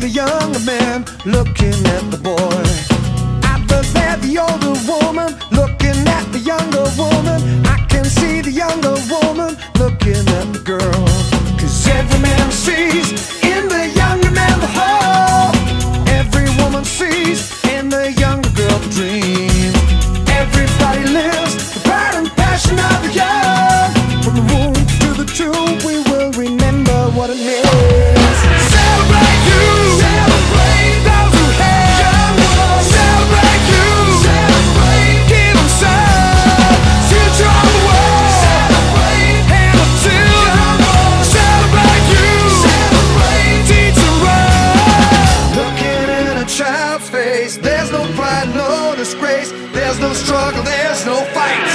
the younger man looking at the boy. Either they're the older woman looking at the younger woman. I can see the younger woman looking at the girl. 'Cause every man sees in the younger man the hope. Every woman sees in the younger girl the dream. Everybody lives the pride and passion of the young. From the womb to the tomb, we will remember what it means. Celebrate you, celebrate those who have young ones. Celebrate you, celebrate, give them some future of the world. Celebrate, hand up to young ones. Celebrate you, celebrate, teach them right. Looking in a child's face, there's no pride, no disgrace. There's no struggle, there's no fight.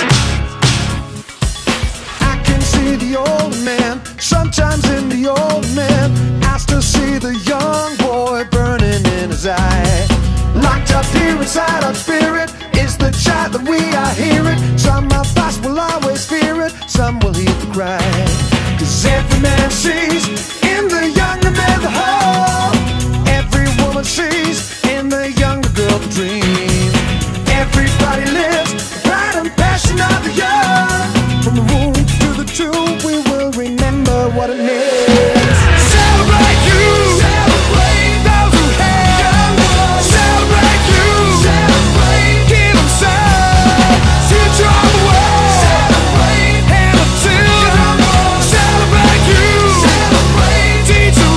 I can see the old man, sometimes in the old man. I still see the young boy burning in his eye. Locked up here inside our spirit is the child that we are hearing. Some of us will always fear it, some will hear the cry. 'Cause every man sees in the younger man the hope. Every woman sees in the younger girl the dream. Everybody lives the pride and passion of the young. From the womb to the tomb, we will remember what it means. Celebrate you, celebrate those who have young ones. Celebrate you, celebrate, give them some future of the world. Celebrate, hand up to young ones. Celebrate you, celebrate, teach them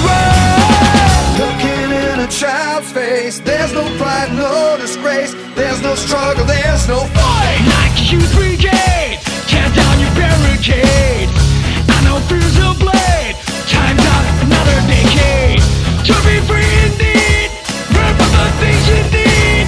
right. Looking in a child's face, there's no pride, no disgrace. There's no struggle, there's no fight. Like a youth brigade, tear down your barricades. I know fear's a blade, time's up another decade. To be free indeed, burn for the things you need.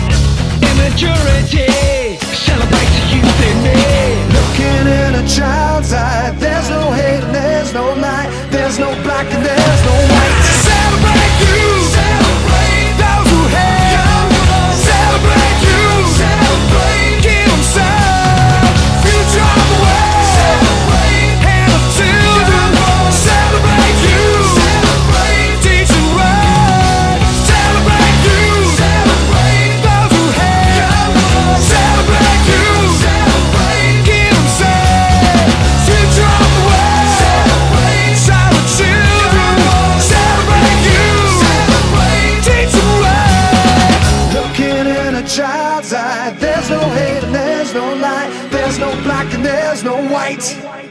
Immaturity, celebrate the youth in me. Looking in a child's eye, there's no hate and there's no lie. There's no black and there's no white. Celebrate you, celebrate those who have young ones. Celebrate you, celebrate, give them some future of the world. Celebrate, hand up to young ones. Celebrate you, celebrate, teach them right. Celebrate you, celebrate those who have young ones. Celebrate you, celebrate, give them some future of the world. Celebrate, silent children. Celebrate you, celebrate, teach them right. Looking in a child's eye, there's no hate and there's no lie. There's no black and there's no white.